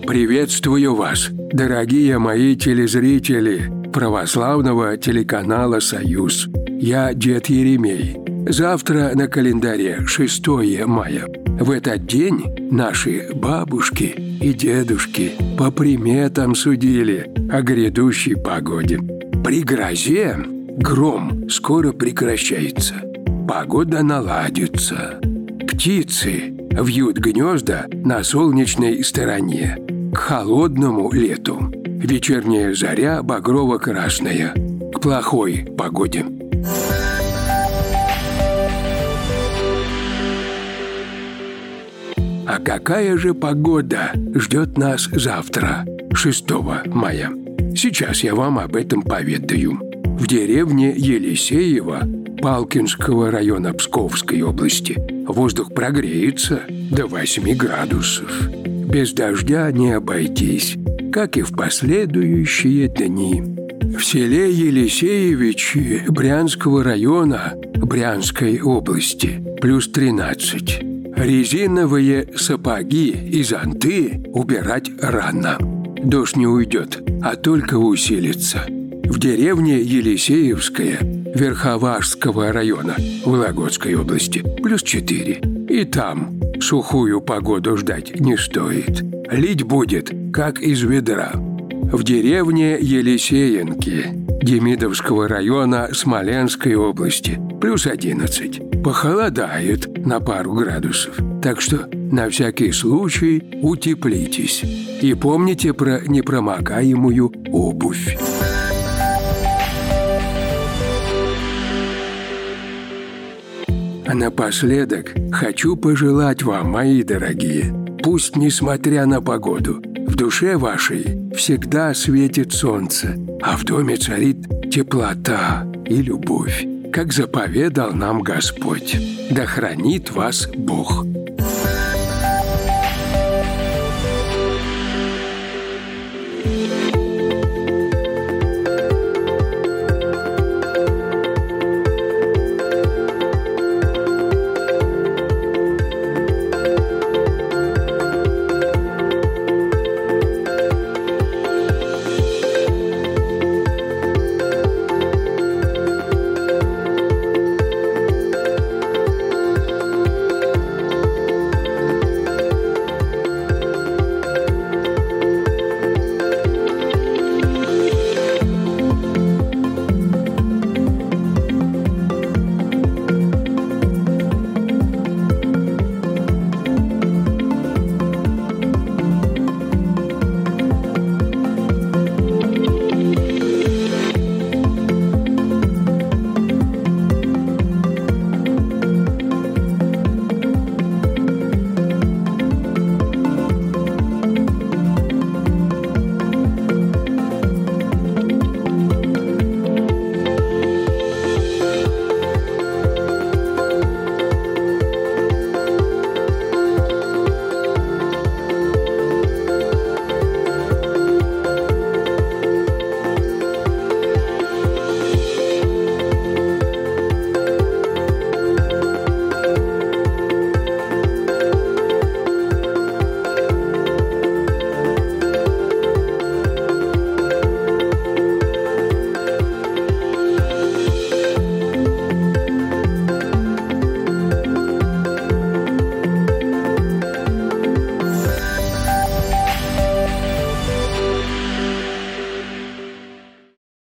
Приветствую вас, дорогие мои телезрители православного телеканала «Союз». Я дед Еремей. Завтра на календаре 6 мая. В этот день наши бабушки и дедушки по приметам судили о грядущей погоде. При грозе гром скоро прекращается, погода наладится. Птицы вьют гнезда на солнечной стороне к холодному лету. Вечерняя заря багрово-красная к плохой погоде. А какая же погода ждет нас завтра, 6 мая? Сейчас я вам об этом поведаю. В деревне Елисеево Палкинского района Псковской области воздух прогреется до 8 градусов. Без дождя не обойтись, как и в последующие дни. В селе Елисеевичи Брянского района Брянской области плюс 13. Резиновые сапоги и зонты убирать рано. Дождь не уйдет, а только усилится. В деревне Елисеевская Верховашского района Вологодской области плюс 4. И там сухую погоду ждать не стоит. Лить будет, как из ведра. В деревне Елисеенки Демидовского района Смоленской области плюс 11. Похолодает на пару градусов. Так что на всякий случай утеплитесь. И помните про непромокаемую обувь. А напоследок хочу пожелать вам, мои дорогие, пусть, несмотря на погоду, в душе вашей всегда светит солнце, а в доме царит теплота и любовь, как заповедал нам Господь. Да хранит вас Бог.